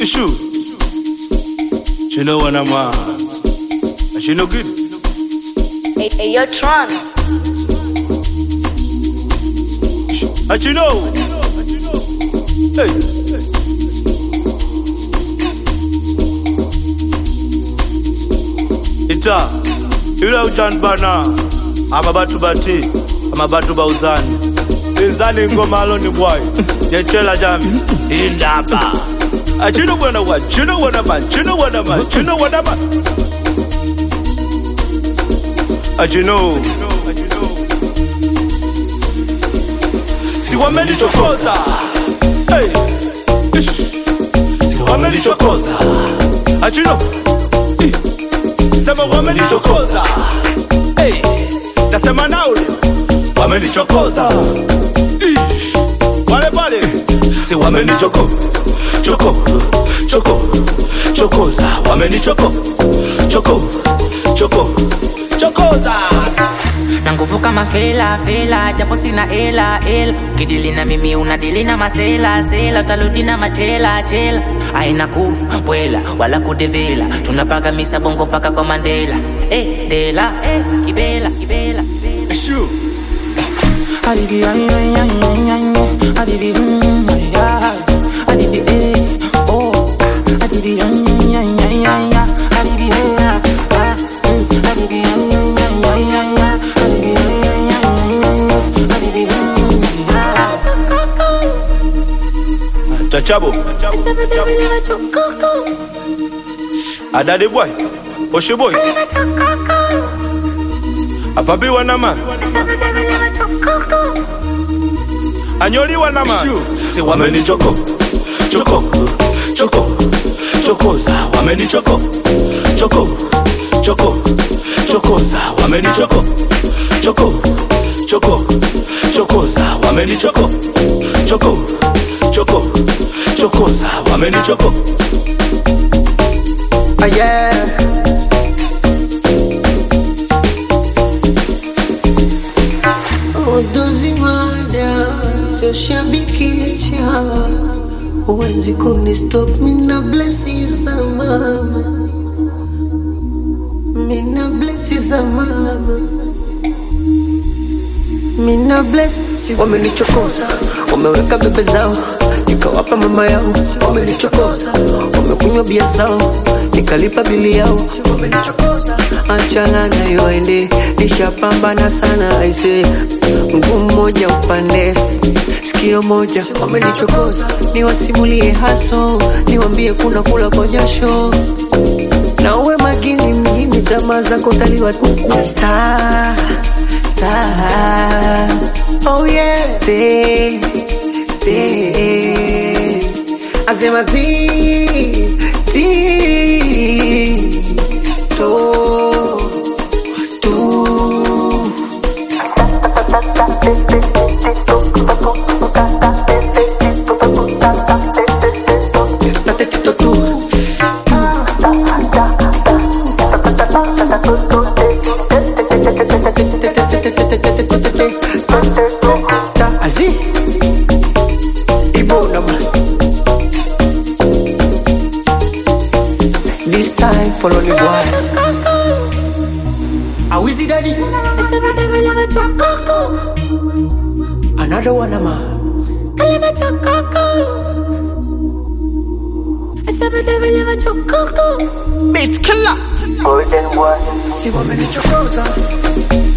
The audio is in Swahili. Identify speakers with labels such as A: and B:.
A: Issue. You know what I'm on. You know good.
B: Hey, yo, Tron.
A: You know. Hey. Ita. You know John Bana. I'm about to bati. I'm about to bauzani. Sinzani ngoma alone boy. Yechela jami. Indaba. You know what I want. You know what I want. You know what I want. You know what I want. You know. Si wamenichokoza. Hey. Si wamenichokoza. You know. Sema wamenichokoza. Hey. Tasema na ule. Wamenichokoza. Wale pale. Si wamenichokoza. Chokoza, wamenichoko. Chokoza.
C: Na nguvu kama fela, japo sina hela. Kidili na mimi unadili na masela, utaludi na machela. Aina kubwela, wala kudevela. Tunapaga misa bongo paka kwa Mandela. Dela, kibela.
A: Sure.
C: Adibi, adibi,
A: Tachabo. Adade boy. Oshe boy. Apabi wanama. Anyoli wanama. Si wamenichoko. Chokoza, wamenichoko. Chokoza, wamenichoko. Chokoza, wamenichoko. Chokoza, wamenichoko.
D: Yeah. Odozimada, sio shabiki chawa. Huwezi kunistop, mina blessings za mama. Mina blessings. Wamenichokoza, wameweka bebe zao, nikawapa mama yao. Wamenichokoza, wamekunywa bia zao, nikalipa bili yao. Wamenichokoza, achana nayo ende, nishapambana sana aise. Mguu mmoja upande, sikio moja. Wamenichokoza, niwasimulie haso, niwambie kuna kula kwa jasho. Na uwe makini mjini, tamaa zako utaliwa tu. Oh yeah. Asema this time follow the boy. How is it, daddy? Another one, man. Beat killer. See what many chocosa.